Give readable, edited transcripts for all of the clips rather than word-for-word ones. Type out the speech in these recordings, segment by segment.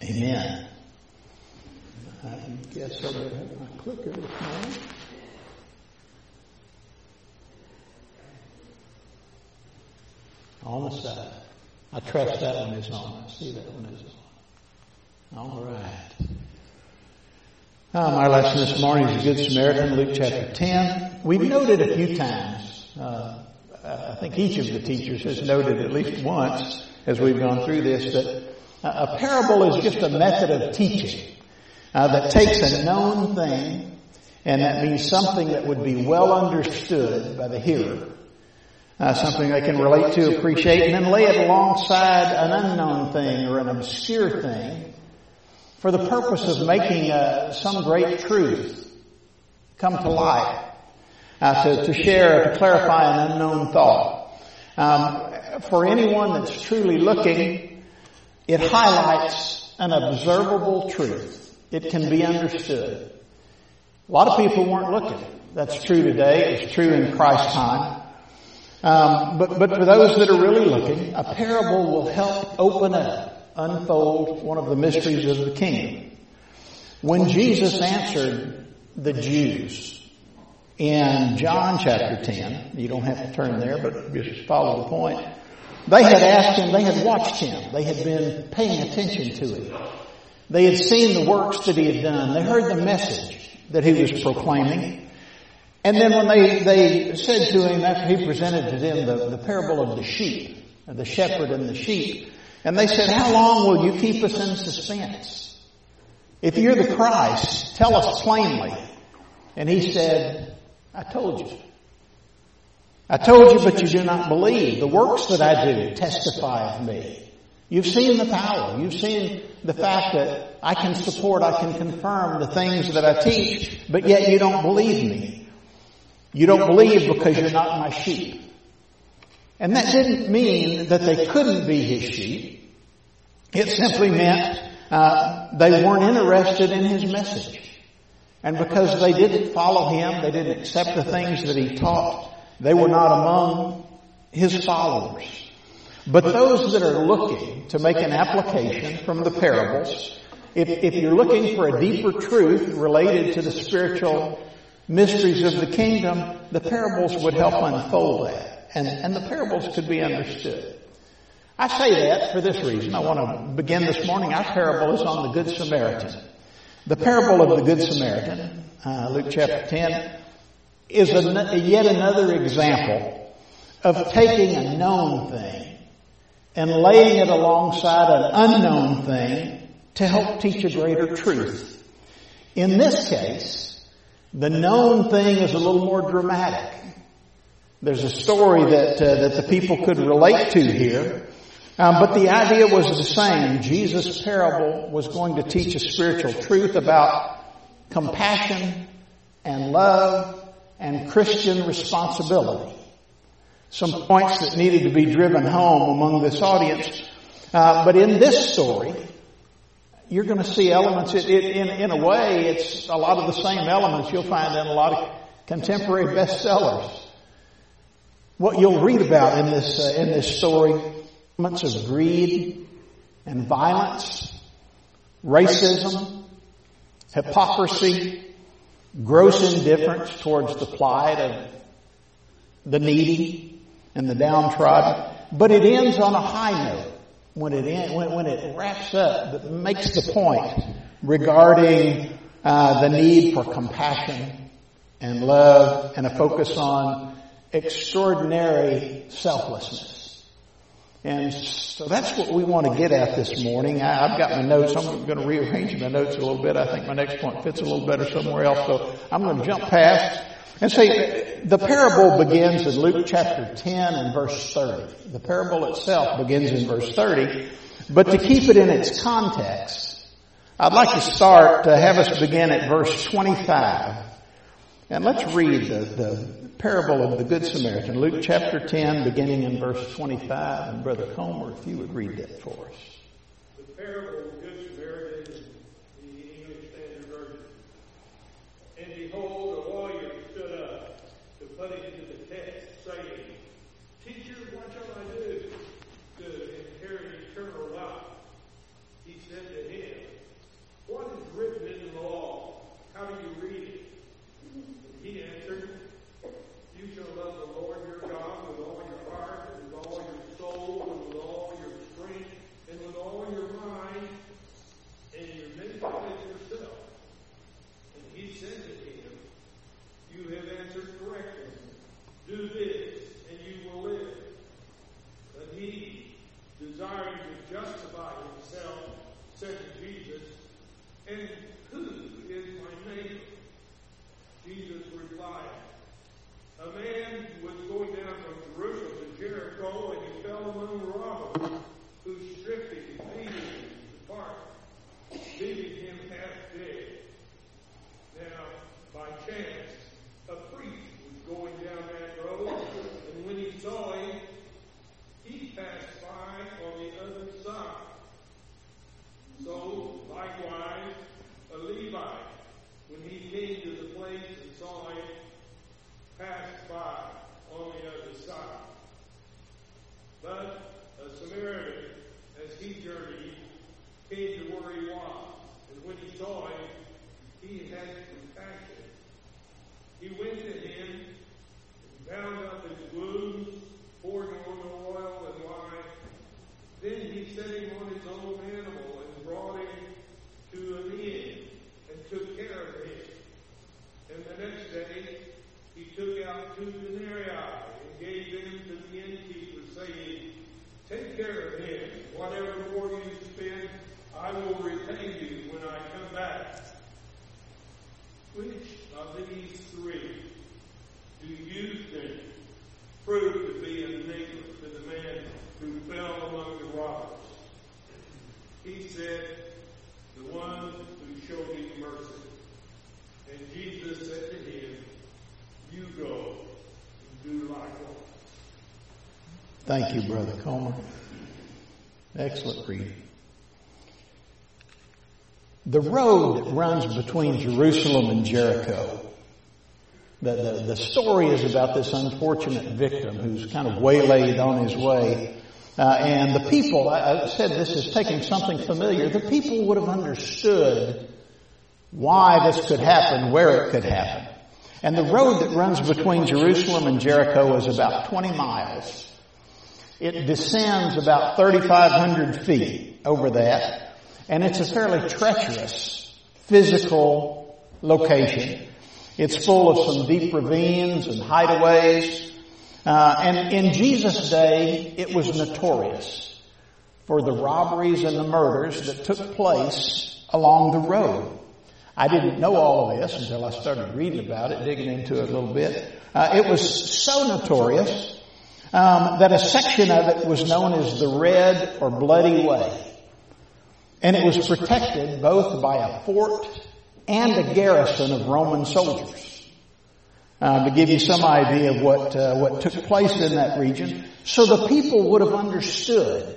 Amen. I guess I better have my clicker this morning. On the side. I trust that one is on. I see that one is on. All right. Our lesson this morning is the Good Samaritan, Luke chapter 10. We've noted a few times, I think each of the teachers has noted at least once as we've gone through this, that a parable is just a method of teaching that takes a known thing, and that means something that would be well understood by the hearer, something they can relate to, appreciate, and then lay it alongside an unknown thing or an obscure thing for the purpose of making some great truth come to light, to share, to clarify an unknown thought. For anyone that's truly looking, it highlights an observable truth. It can be understood. A lot of people weren't looking. That's true today. It's true in Christ's time. But for those that are really looking, a parable will help open up, unfold one of the mysteries of the kingdom. When Jesus answered the Jews in John chapter 10, you don't have to turn there, but just follow the point. They had asked him, they had watched him, they had been paying attention to him. They had seen the works that he had done. They heard the message that he was proclaiming. And then when they said to him, after he presented to them the parable of the sheep, the shepherd and the sheep, and they said, "How long will you keep us in suspense? If you're the Christ, tell us plainly." And he said, "I told you. I told you, but you do not believe. The works that I do testify of me." You've seen the power. You've seen the fact that I can support, I can confirm the things that I teach, but yet you don't believe me. You don't believe because you're not my sheep. And that didn't mean that they couldn't be his sheep. It simply meant they weren't interested in his message. And because they didn't follow him, they didn't accept the things that he taught, they were not among his followers. But those that are looking to make an application from the parables, if you're looking for a deeper truth related to the spiritual mysteries of the kingdom, the parables would help unfold that. And the parables could be understood. I say that for this reason. I want to begin this morning. Our parable is on the Good Samaritan. The parable of the Good Samaritan, Luke chapter 10, is yet another example of taking a known thing and laying it alongside an unknown thing to help teach a greater truth. In this case, the known thing is a little more dramatic. There's a story that the people could relate to here. But the idea was the same. Jesus' parable was going to teach a spiritual truth about compassion and love and Christian responsibility. Some points that needed to be driven home among this audience. But in this story, you're going to see elements. In a way, it's a lot of the same elements you'll find in a lot of contemporary bestsellers. What you'll read about in this story, elements of greed and violence, racism, hypocrisy, gross indifference towards the plight of the needy and the downtrodden. But it ends on a high note when it wraps up, it makes the point regarding the need for compassion and love and a focus on extraordinary selflessness. And so that's what we want to get at this morning. I've got my notes. I'm going to rearrange my notes a little bit. I think my next point fits a little better somewhere else. So I'm going to jump past and say the parable begins in Luke chapter 10 and verse 30. The parable itself begins in verse 30. But to keep it in its context, I'd like to have us begin at verse 25. And let's read the parable of the Good Samaritan, Luke chapter 10, beginning in verse 25. And Brother Comer, if you would read that for us. The parable of the Good Samaritan in the English Standard Version. And behold, a lawyer stood up to put it into the text, saying, "Teacher, what shall I do to inherit eternal life?" He said to him, fell among the robbers, who stripped him, beat him, and departed, leaving him half dead. Now, by chance, a priest was going down that road, and when he saw him, he passed by on the other side. So, likewise, a Levite, when he came to the place and saw him, passed by on the other side. But a Samaritan, as he journeyed, came to where he was, and when he saw him, he had compassion. He went to him and bound up his wounds, poured on oil and wine. Then he set him on his own animal and brought him to an inn and took care of him. And the next day he took out 2 denarii and gave them to the innkeeper, saying, "Take care of him. Whatever more you spend, I will repay you when I come back." Which of these 3 do you think proved to be a neighbor to the man who fell among the robbers? He said, "The one who showed him mercy." And Jesus said to him, "You go and do likewise." Thank you, Brother Comer. Excellent reading. The road that runs between Jerusalem and Jericho, the story is about this unfortunate victim who's kind of waylaid on his way. And the people, I said this is taking something familiar, the people would have understood why this could happen, where it could happen. And the road that runs between Jerusalem and Jericho is about 20 miles. It descends about 3,500 feet over that. And it's a fairly treacherous physical location. It's full of some deep ravines and hideaways. And in Jesus' day, it was notorious for the robberies and the murders that took place along the road. I didn't know all of this until I started reading about it, digging into it a little bit. It was so notorious that a section of it was known as the Red or Bloody Way. And it was protected both by a fort and a garrison of Roman soldiers. To give you some idea of what took place in that region. So the people would have understood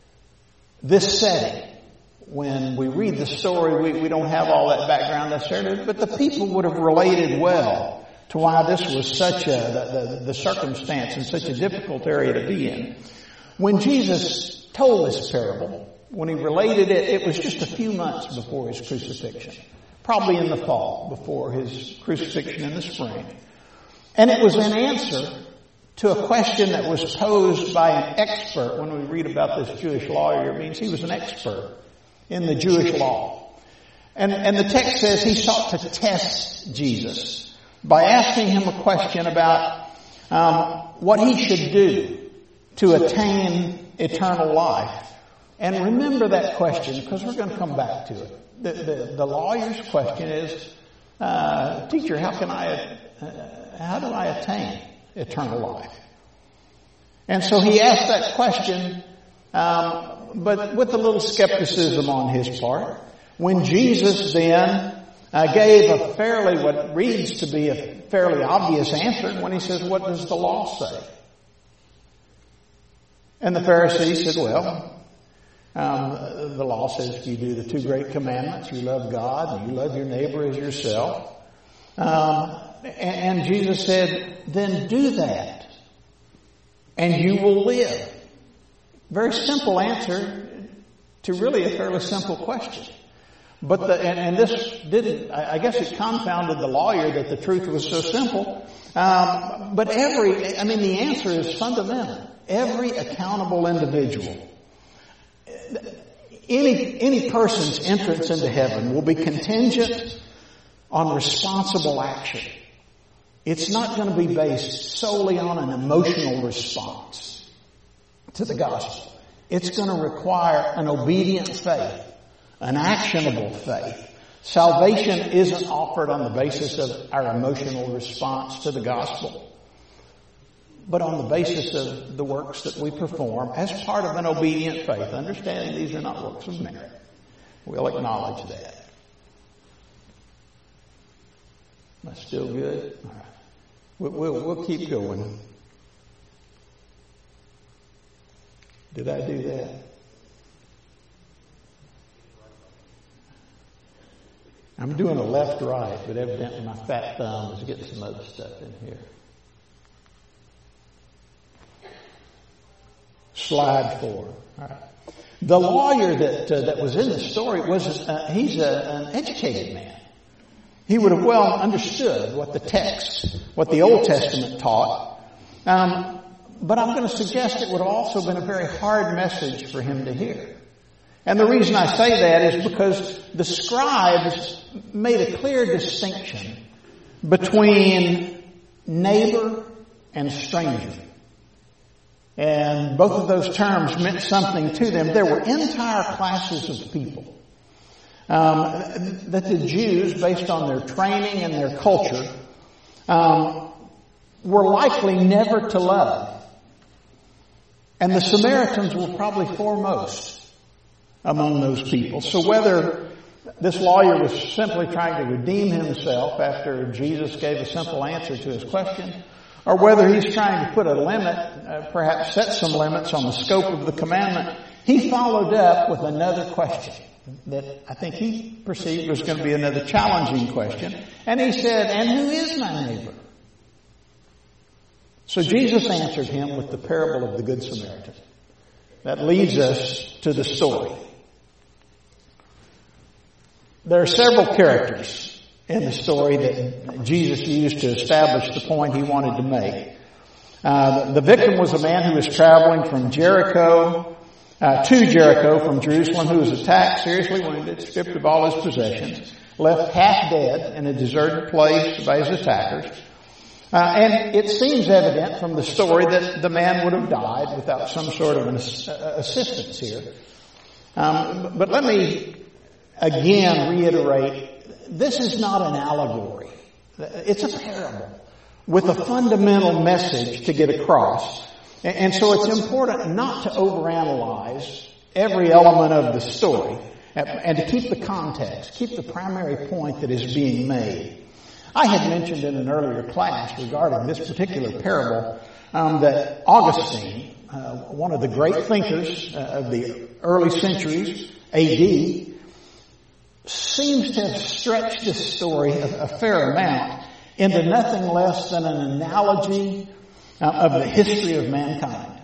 this setting. When we read the story, we don't have all that background necessarily, but the people would have related well to why this was such the circumstance and such a difficult area to be in. When Jesus told this parable, when he related it, it was just a few months before his crucifixion. Probably in the fall, before his crucifixion in the spring. And it was an answer to a question that was posed by an expert. When we read about this Jewish lawyer, it means he was an expert in the Jewish law. And the text says he sought to test Jesus by asking him a question about what he should do to attain eternal life. And remember that question, because we're going to come back to it. The lawyer's question is, "Teacher, how do I attain eternal life?" And so he asked that question, but with a little skepticism on his part. When Jesus then gave what reads to be a fairly obvious answer, when he says, "What does the law say?" And the Pharisees said, "Well, the law says if you do the 2 great commandments, you love God and you love your neighbor as yourself." And Jesus said, "Then do that and you will live." Very simple answer to really a fairly simple question. But I guess it confounded the lawyer that the truth was so simple. But the answer is fundamental. Every accountable individual, any person's entrance into heaven will be contingent on responsible action. It's not going to be based solely on an emotional response to the gospel. It's going to require an obedient faith, an actionable faith. Salvation isn't offered on the basis of our emotional response to the gospel. but on the basis of the works that we perform as part of an obedient faith, understanding these are not works of merit. We'll acknowledge that. That's still good? All right. We'll keep going. Did I do that? I'm doing a left-right, but evidently my fat thumb is getting some other stuff in here. Slide 4. All right. The lawyer that was in the story he's an educated man. He would have well understood what the Old Testament taught. But I'm going to suggest it would have also been a very hard message for him to hear. And the reason I say that is because the scribes made a clear distinction between neighbor and stranger. And both of those terms meant something to them. There were entire classes of people that the Jews, based on their training and their culture, were likely never to love. And the Samaritans were probably foremost among those people. So whether this lawyer was simply trying to redeem himself after Jesus gave a simple answer to his question, or whether he's trying to put a limit, perhaps set some limits on the scope of the commandment, he followed up with another question that I think he perceived was going to be another challenging question. And he said, "And who is my neighbor?" So Jesus answered him with the parable of the Good Samaritan. That leads us to the story. There are several characters in the story that Jesus used to establish the point he wanted to make. The victim was a man who was traveling from Jericho to Jericho from Jerusalem, who was attacked, seriously wounded, stripped of all his possessions, left half dead in a deserted place by his attackers. And it seems evident from the story that the man would have died without some sort of an assistance here. But let me again reiterate, this is not an allegory. It's a parable with a fundamental message to get across. And so it's important not to overanalyze every element of the story and to keep the context, keep the primary point that is being made. I had mentioned in an earlier class regarding this particular parable that Augustine, one of the great thinkers of the early centuries, AD, seems to have stretched this story a fair amount into nothing less than an analogy of the history of mankind.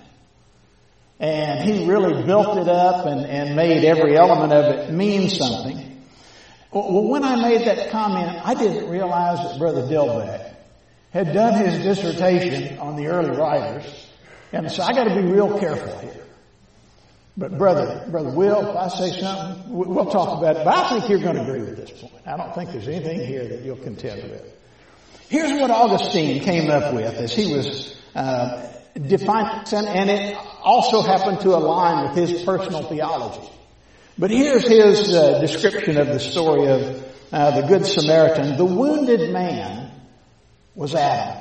And he really built it up and made every element of it mean something. Well, when I made that comment, I didn't realize that Brother Dilbeck had done his dissertation on the early writers. And so I got to be real careful here. But Brother Will, if I say something, we'll talk about it. But I think you're going to agree with this point. I don't think there's anything here that you'll contend with. Here's what Augustine came up with as he was defining, and it also happened to align with his personal theology. But here's his description of the story of the Good Samaritan. The wounded man was Adam.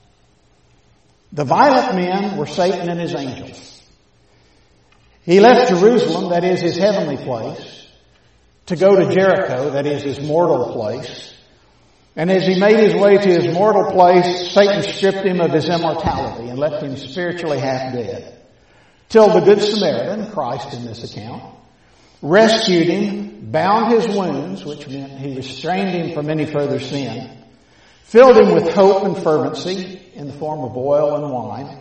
The violent men were Satan and his angels. He left Jerusalem, that is his heavenly place, to go to Jericho, that is his mortal place. And as he made his way to his mortal place, Satan stripped him of his immortality and left him spiritually half dead. Till the Good Samaritan, Christ in this account, rescued him, bound his wounds, which meant he restrained him from any further sin, filled him with hope and fervency in the form of oil and wine,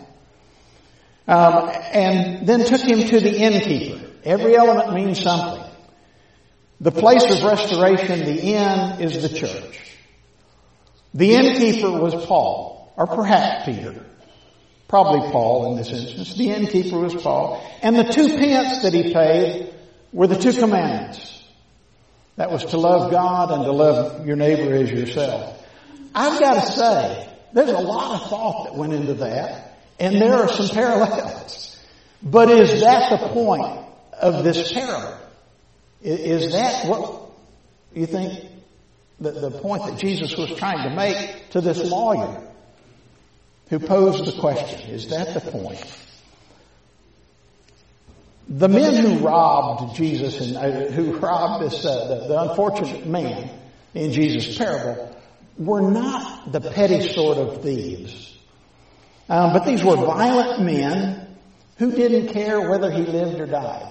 and then took him to the innkeeper. Every element means something. The place of restoration, the inn, is the church. The innkeeper was Paul, or perhaps Peter. Probably Paul in this instance. The innkeeper was Paul. And the 2 pence that he paid were the 2 commandments. That was to love God and to love your neighbor as yourself. I've got to say, there's a lot of thought that went into that, and there are some parallels. But is that the point of this parable? Is that what you think the point that Jesus was trying to make to this lawyer? who posed the question. Is that the point? The men who robbed Jesus and who robbed the unfortunate man in Jesus' parable were not the petty sort of thieves. But these were violent men who didn't care whether he lived or died.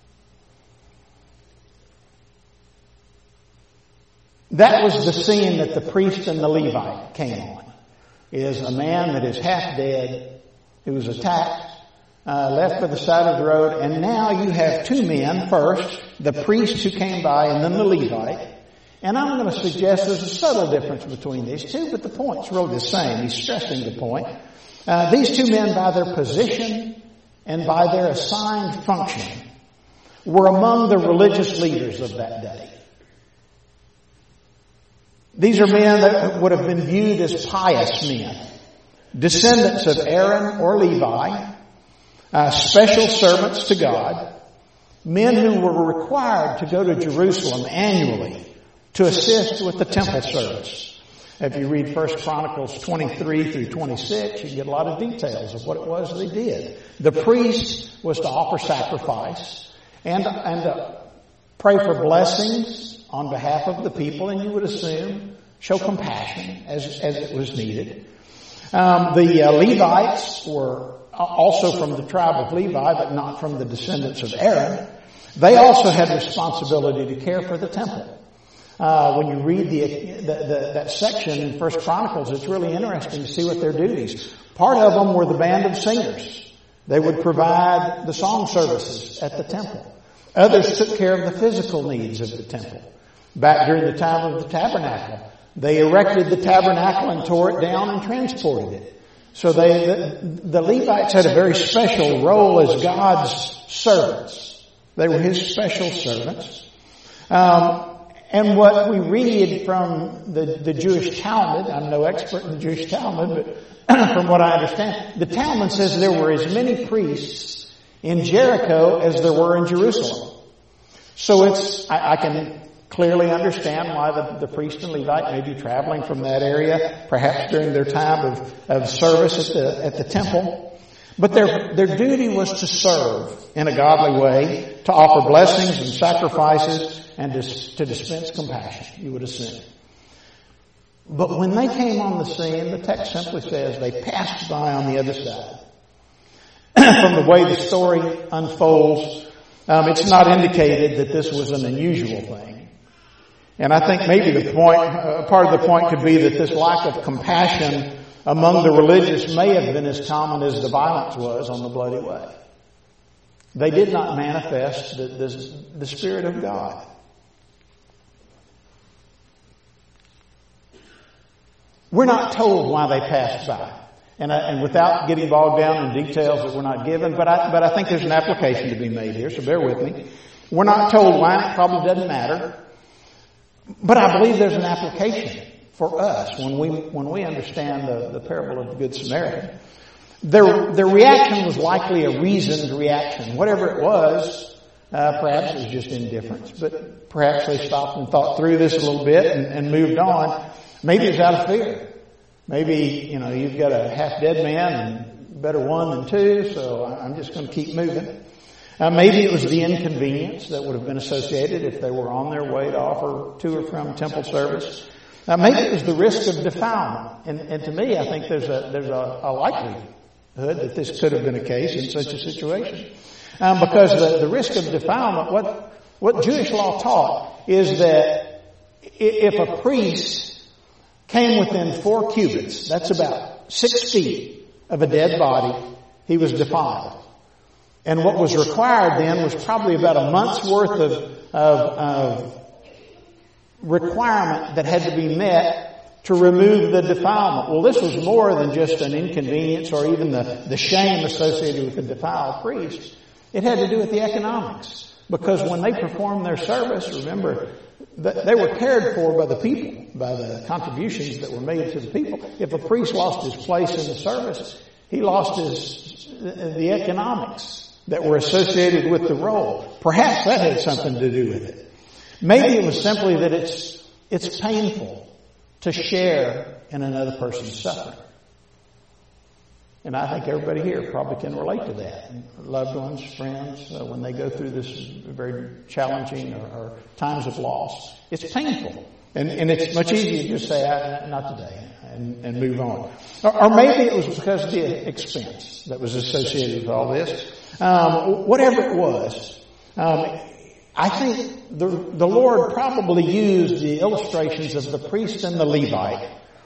That was the scene that the priest and the Levite came on. Is a man that is half dead, who was attacked, left by the side of the road, and now you have two men, first, the priest who came by and then the Levite. And I'm going to suggest there's a subtle difference between these two, but the point's really the same. He's stressing the point. These two men, by their position and by their assigned function, were among the religious leaders of that day. These are men that would have been viewed as pious men, descendants of Aaron or Levi, special servants to God, men who were required to go to Jerusalem annually to assist with the temple service. If you read 1 Chronicles 23 through 26, you get a lot of details of what it was they did. The priest was to offer sacrifice and pray for blessings on behalf of the people, and you would assume show compassion as it was needed. The Levites were also from the tribe of Levi, but not from the descendants of Aaron. They also had responsibility to care for the temple. When you read that section in 1 Chronicles, it's really interesting to see what their duties. Part of them were the band of singers. They would provide the song services at the temple. Others took care of the physical needs of the temple. Back during the time of the tabernacle, they erected the tabernacle and tore it down and transported it. So the Levites had a very special role as God's servants. They were His special servants. And what we read from the Jewish Talmud, I'm no expert in the Jewish Talmud, but from what I understand, the Talmud says there were as many priests in Jericho as there were in Jerusalem. So I can clearly understand why the priest and Levite may be traveling from that area, perhaps during their time of service at the temple. But their duty was to serve in a godly way, to offer blessings and sacrifices, and to dispense compassion, you would assume. But when they came on the scene, the text simply says they passed by on the other side. From the way the story unfolds, it's not indicated that this was an unusual thing. And I think maybe part of the point could be that this lack of compassion among the religious may have been as common as the violence was on the bloody way. They did not manifest the Spirit of God. We're not told why they passed by. And without getting bogged down in details that we're not given, but I think there's an application to be made here, so bear with me. We're not told why, it probably doesn't matter. But I believe there's an application for us when we understand the parable of the Good Samaritan. Their reaction was likely a reasoned reaction. Whatever it was, perhaps it was just indifference, but perhaps they stopped and thought through this a little bit and moved on. Maybe it was out of fear. Maybe, you've got a half-dead man and better one than two, so I'm just going to keep moving. Maybe it was the inconvenience that would have been associated if they were on their way to offer to or from temple service. Maybe it was the risk of defilement. And to me, I think there's a likelihood that this could have been a case in such a situation. Because the risk of defilement, what Jewish law taught is that if a priest came within 4 cubits, that's about 6 feet of a dead body, he was defiled. And what was required then was probably about a month's worth of requirement that had to be met to remove the defilement. Well, this was more than just an inconvenience or even the shame associated with the defiled priest. It had to do with the economics. Because when they performed their service, remember, they were cared for by the people, by the contributions that were made to the people. If a priest lost his place in the service, he lost the economics that were associated with the role. Perhaps that had something to do with it. Maybe it was simply that it's painful to share in another person's suffering. And I think everybody here probably can relate to that. Loved ones, friends, when they go through this very challenging or times of loss, it's painful. And it's much easier to just say, not today, and move on. Or maybe it was because of the expense that was associated with all this. Whatever it was, I think the Lord probably used the illustrations of the priest and the Levite,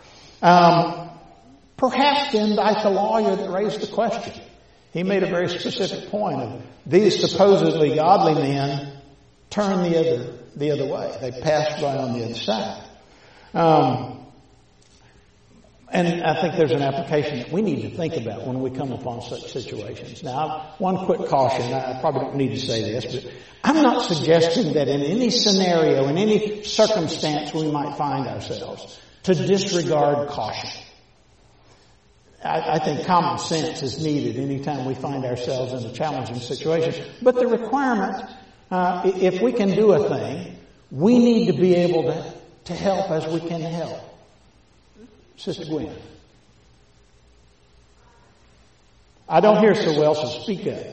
perhaps to indict the lawyer that raised the question. He made a very specific point of these supposedly godly men turned the other way. They passed by on the other side. And I think there's an application that we need to think about when we come upon such situations. Now, one quick caution. I probably don't need to say this, but I'm not suggesting that in any scenario, in any circumstance we might find ourselves, to disregard caution. I think common sense is needed anytime we find ourselves in a challenging situation. But the requirement, if we can do a thing, we need to be able to help as we can help. Sister Gwen. I don't hear so well, so speak up.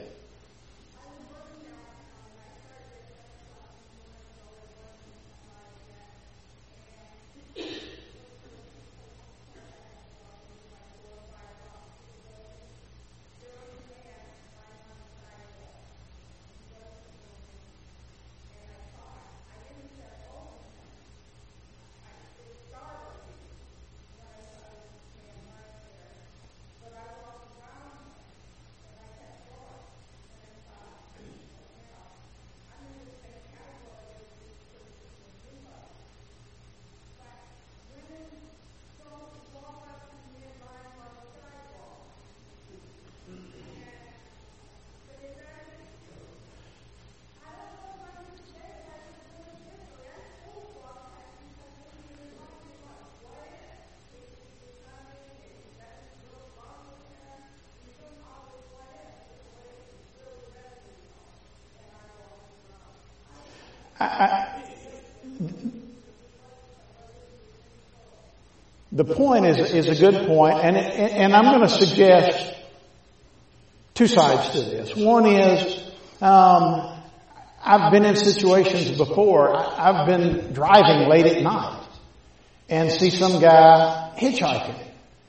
The point is a good point, and I'm going to suggest two sides to this. One is, I've been in situations before. I've been driving late at night and see some guy hitchhiking.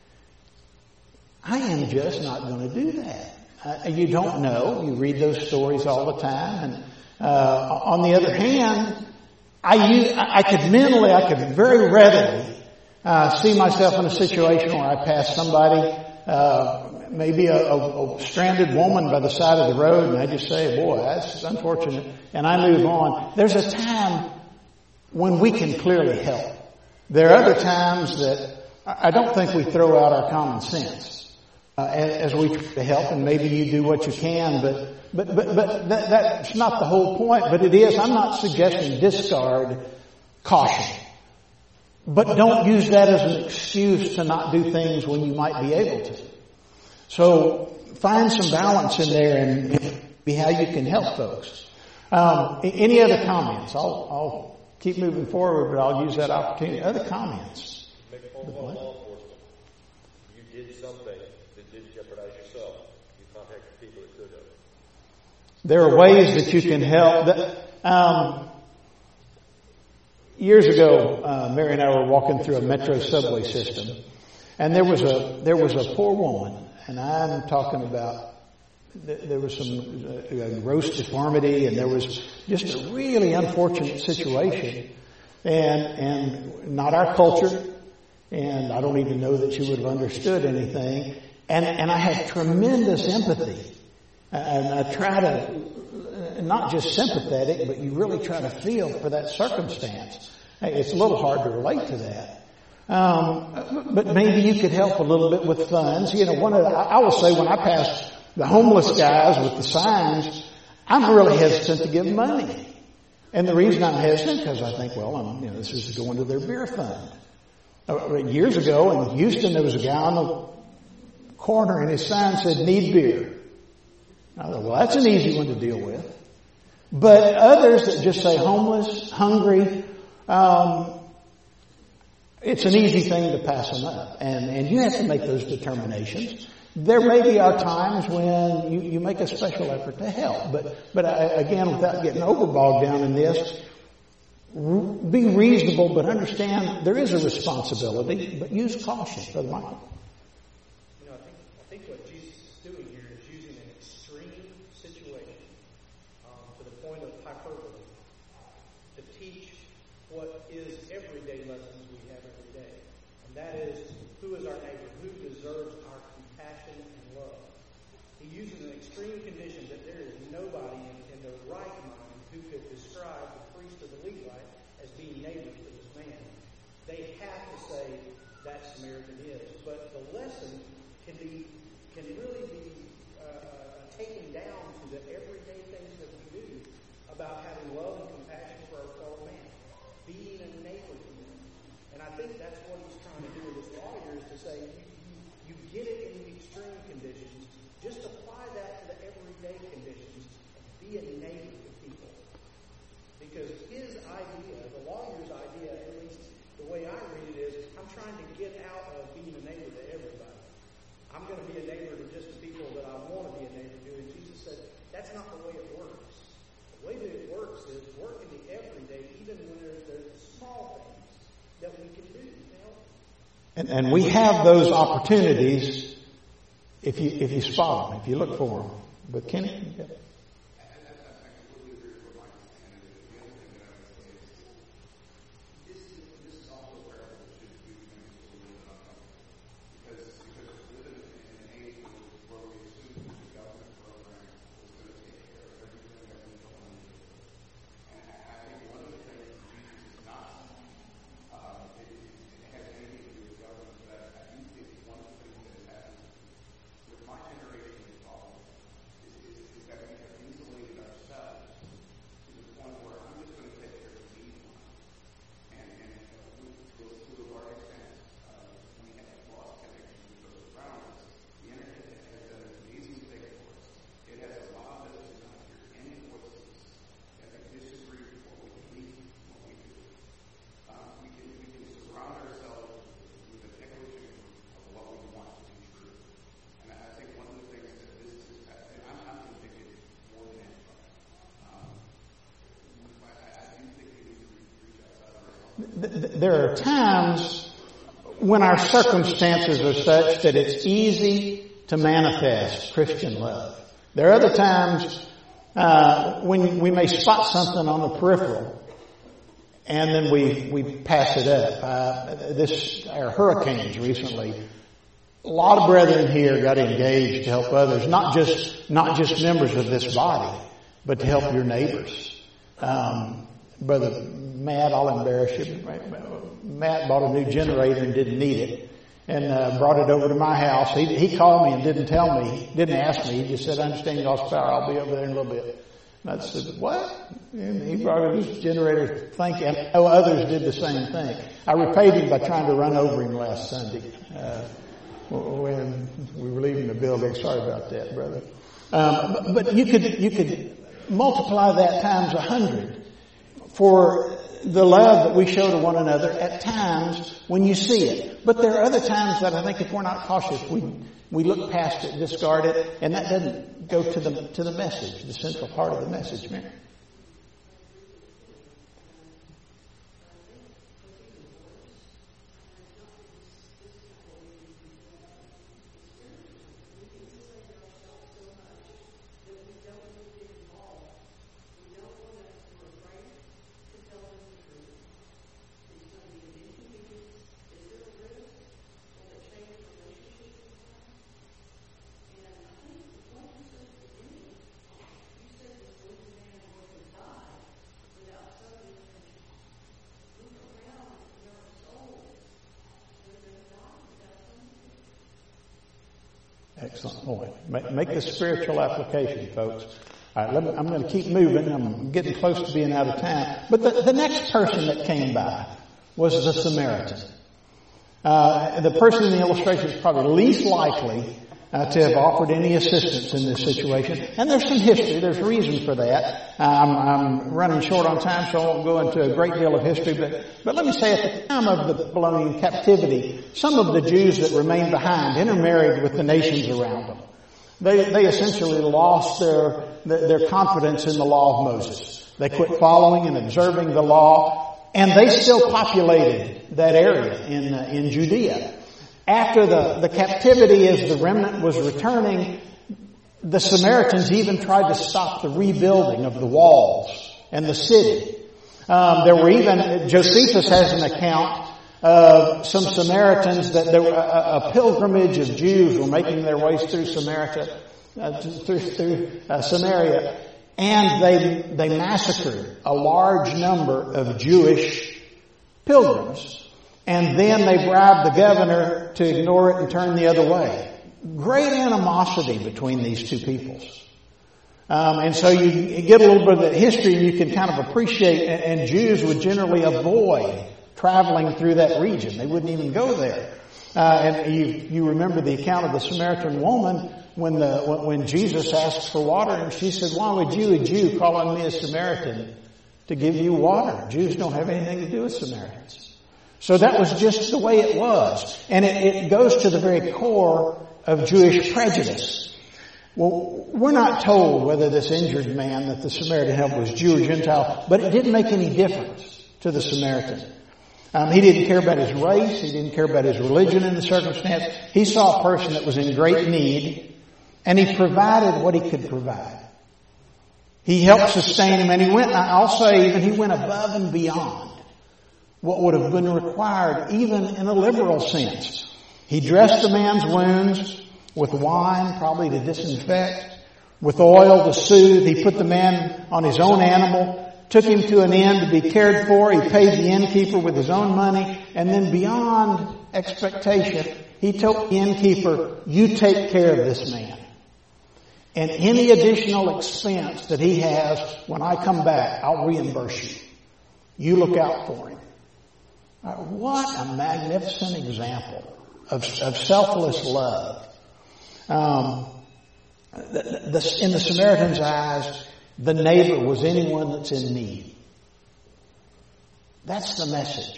I am just not going to do that. You don't know. You read those stories all the time. And on the other hand, I could very readily see myself in a situation where I pass somebody, maybe a stranded woman by the side of the road, and I just say, boy, that's unfortunate, and I move on. There's a time when we can clearly help. There are other times that I don't think we throw out our common sense as we try to help, and maybe you do what you can, but that's not the whole point. But it is. I'm not suggesting discard caution. But don't use that as an excuse to not do things when you might be able to. So find some balance in there and be how you can help folks. Any other comments? I'll keep moving forward, but I'll use that opportunity. Other comments? Make a phone call to law enforcement. You did something that did jeopardize yourself. You contacted people that could have. There are ways that you can help. Years ago, Mary and I were walking through a metro subway system, and there was a poor woman, and I'm talking about there was some gross deformity, and there was just a really unfortunate situation, and not our culture, and I don't even know that she would have understood anything, and I had tremendous empathy, and I try to. Not just sympathetic, but you really try to feel for that circumstance. It's a little hard to relate to that. But maybe you could help a little bit with funds. You know, I will say when I pass the homeless guys with the signs, I'm really hesitant to give money. And the reason I'm hesitant because I think, well, this is going to their beer fund. Years ago in Houston, there was a guy on the corner and his sign said, "Need beer." I thought, well, that's an easy one to deal with. But others that just say homeless, hungry, it's an easy thing to pass them up. And you have to make those determinations. There maybe are times when you make a special effort to help. But again, without getting overbogged down in this, be reasonable, but understand there is a responsibility, but use caution, Brother Michael. I think what Jesus is doing here is using an extreme situation to the point of hyperbole to teach what is everyday lessons we have every day. And that is, who is our neighbor? Who deserves our compassion and love? He uses an extreme condition that there is nobody in their right mind who could describe the priest or the Levite as being neighbors to this man. They have to say that Samaritan is. But the lesson can really be taken down to the everyday things that we do about having love and compassion for our fellow man, being a neighbor to them. And I think that's what he's trying to do with this lawyer, is to say, you get it in the extreme conditions, just apply that to the everyday conditions, and be a neighbor to people. Because his idea, the lawyer's idea, at least the way I read it, is I'm trying to get out of being a neighbor to everybody. I'm going to be a neighbor to just the people that I want to be a neighbor to. And Jesus said, that's not the way it works. The way that it works is work in the everyday, even when there's small things that we can do to help. And we have those opportunities if you spot them, if you look for them. But Kenny? Yeah. There are times when our circumstances are such that it's easy to manifest Christian love. There are other times when we may spot something on the peripheral and then we pass it up. Our hurricanes recently, a lot of brethren here got engaged to help others, not just members of this body, but to help your neighbors. Brother Matt, I'll embarrass you. Matt bought a new generator and didn't need it, and brought it over to my house. He called me and didn't tell me, didn't ask me. He just said, "I understand you lost power. I'll be over there in a little bit." And I said, "What?" And he brought his generator. Thinking, others did the same thing. I repaid him by trying to run over him last Sunday when we were leaving the building. Sorry about that, brother. But you could multiply that times 100 for the love that we show to one another at times when you see it. But there are other times that I think if we're not cautious, we look past it, discard it, and that doesn't go to the message, the central part of the message, Mary. Excellent point. Make the spiritual application, folks. All right, I'm going to keep moving. I'm getting close to being out of time. But the next person that came by was the Samaritan. The person in the illustration is probably least likely to have offered any assistance in this situation. And there's some history. There's reason for that. I'm running short on time, so I won't go into a great deal of history. But let me say, at the time of the Babylonian captivity, some of the Jews that remained behind intermarried with the nations around them. They essentially lost their confidence in the law of Moses. They quit following and observing the law, and they still populated that area in Judea. After the captivity, as the remnant was returning, the Samaritans even tried to stop the rebuilding of the walls and the city. There were even, Josephus has an account of some Samaritans that there were a pilgrimage of Jews were making their ways through Samaria, and they massacred a large number of Jewish pilgrims. And then they bribed the governor to ignore it and turn the other way. Great animosity between these two peoples. And so you get a little bit of that history and you can kind of appreciate, and Jews would generally avoid traveling through that region. They wouldn't even go there. And you remember the account of the Samaritan woman when Jesus asked for water, and she said, "Why would you, a Jew, call on me, a Samaritan, to give you water? Jews don't have anything to do with Samaritans." So that was just the way it was. And it goes to the very core of Jewish prejudice. Well, we're not told whether this injured man that the Samaritan helped was Jew or Gentile, but it didn't make any difference to the Samaritan. He didn't care about his race. He didn't care about his religion in the circumstance. He saw a person that was in great need, and he provided what he could provide. He helped sustain him, and I'll say even he went above and beyond what would have been required even in a liberal sense. He dressed the man's wounds with wine, probably to disinfect, with oil to soothe. He put the man on his own animal, took him to an inn to be cared for. He paid the innkeeper with his own money, and then beyond expectation, he told the innkeeper, "You take care of this man. And any additional expense that he has, when I come back, I'll reimburse you. You look out for him." What a magnificent example of selfless love. In the Samaritan's eyes, the neighbor was anyone that's in need. That's the message.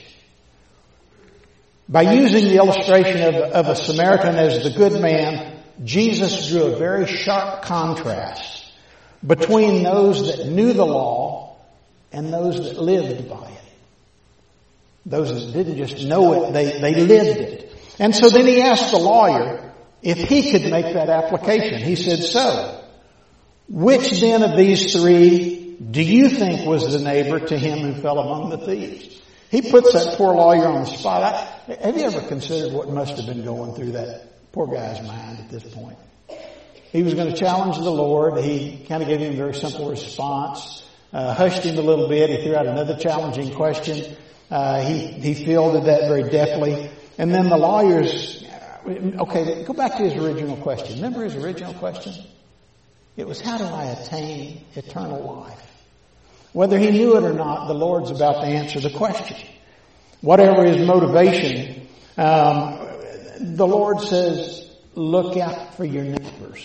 By using the illustration of a Samaritan as the good man, Jesus drew a very sharp contrast between those that knew the law and those that lived by it. Those that didn't just know it, they lived it. And so then he asked the lawyer if he could make that application. He said, "So, which then of these three do you think was the neighbor to him who fell among the thieves?" He puts that poor lawyer on the spot. Have you ever considered what must have been going through that poor guy's mind at this point? He was going to challenge the Lord. He kind of gave him a very simple response, hushed him a little bit. He threw out another challenging question. He fielded that very deftly. And then the lawyers, okay, go back to his original question. Remember his original question? It was, how do I attain eternal life? Whether he knew it or not, the Lord's about to answer the question. Whatever his motivation, the Lord says, look out for your neighbors.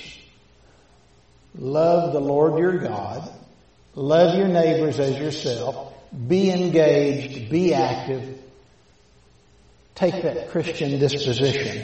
Love the Lord your God. Love your neighbors as yourself. Be engaged. Be active. Take that Christian disposition.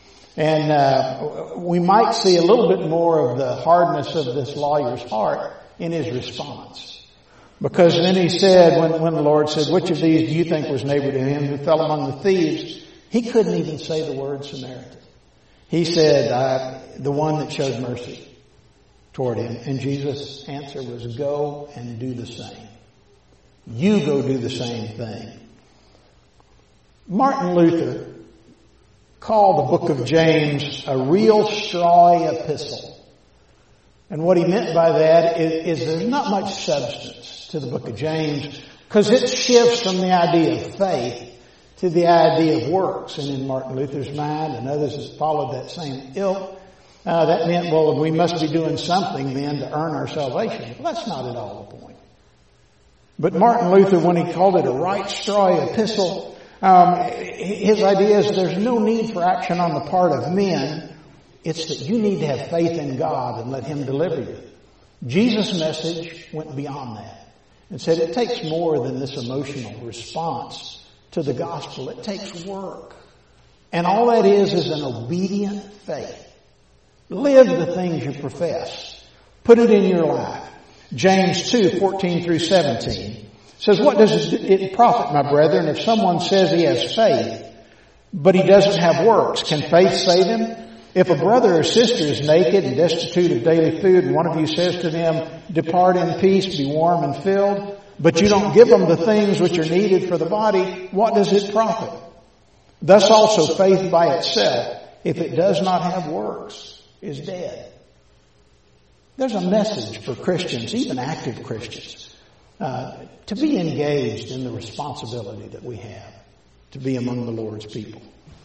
And we might see a little bit more of the hardness of this lawyer's heart in his response. Because then he said, when the Lord said, which of these do you think was neighbor to him who fell among the thieves? He couldn't even say the word Samaritan. He said, the one that showed mercy toward him. And Jesus' answer was, go and do the same. You go do the same thing. Martin Luther called the book of James a real strawy epistle. And what he meant by that is there's not much substance to the book of James, because it shifts from the idea of faith to the idea of works. And in Martin Luther's mind, and others that followed that same ilk, that meant, well, we must be doing something then to earn our salvation. Well, that's not at all the point. But Martin Luther, when he called it a right strawy epistle, his idea is there's no need for action on the part of men It's that you need to have faith in God and let Him deliver you. Jesus' message went beyond that and said it takes more than this emotional response to the gospel. It takes work. And all that is an obedient faith. Live the things you profess. Put it in your life. James 2:14-17 says, what does it profit, my brethren, if someone says he has faith, but he doesn't have works? Can faith save him? If a brother or sister is naked and destitute of daily food, and one of you says to them, depart in peace, be warm and filled, but you don't give them the things which are needed for the body, what does it profit? Thus also faith by itself, if it does not have works, is dead. There's a message for Christians, even active Christians, to be engaged in the responsibility that we have to be among the Lord's people.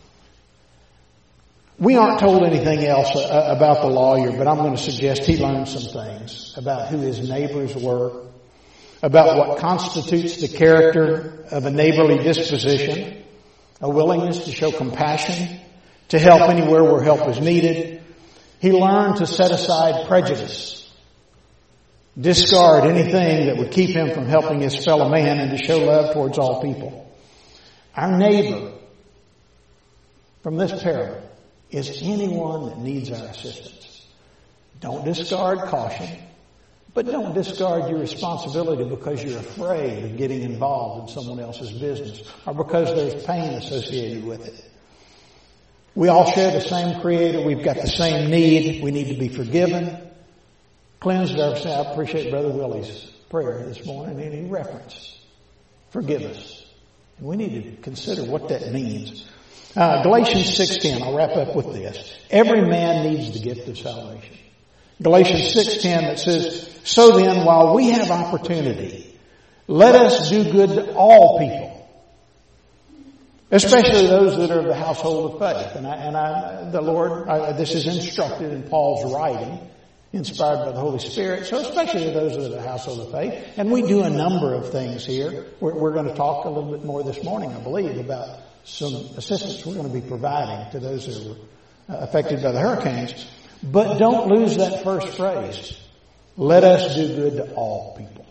We aren't told anything else about the lawyer, but I'm going to suggest he learned some things about who his neighbors were, about what constitutes the character of a neighborly disposition, a willingness to show compassion, to help anywhere where help is needed. He learned to set aside prejudice, discard anything that would keep him from helping his fellow man, and to show love towards all people. Our neighbor from this parable is anyone that needs our assistance. Don't discard caution, but don't discard your responsibility because you're afraid of getting involved in someone else's business or because there's pain associated with it. We all share the same Creator. We've got the same need. We need to be forgiven, cleansed of our sin. I appreciate Brother Willie's prayer this morning and he referenced forgive us. And we need to consider what that means. Galatians 6:10, I'll wrap up with this. Every man needs the gift of salvation. Galatians 6:10 that says, so then while we have opportunity, let us do good to all people, especially those that are of the household of faith. This is instructed in Paul's writing, inspired by the Holy Spirit, so especially to those that are the household of faith. And we do a number of things here. We're going to talk a little bit more this morning, I believe, about some assistance we're going to be providing to those who were affected by the hurricanes. But don't lose that first phrase. Let us do good to all people.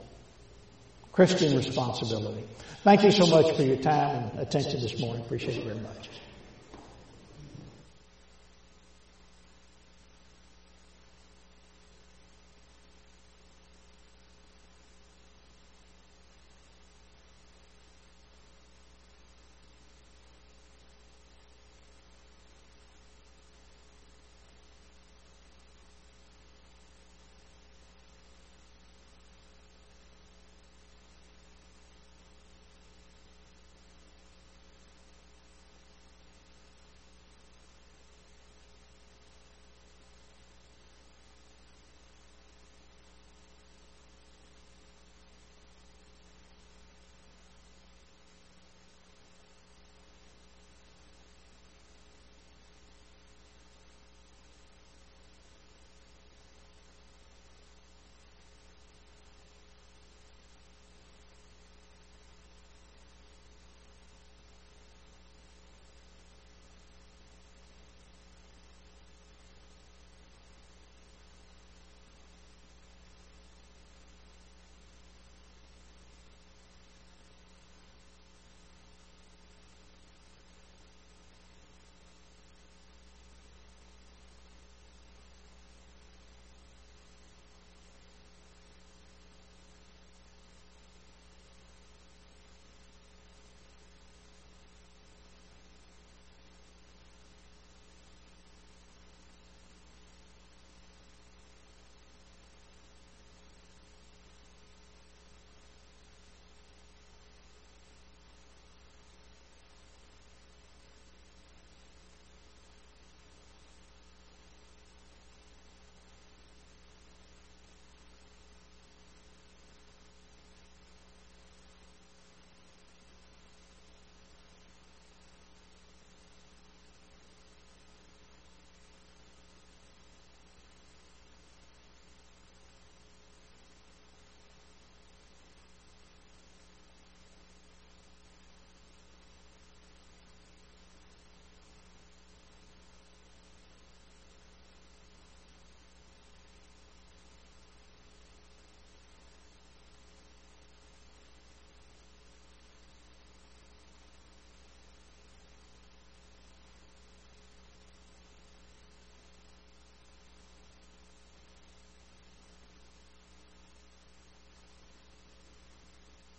Christian responsibility. Thank you so much for your time and attention this morning. Appreciate it very much.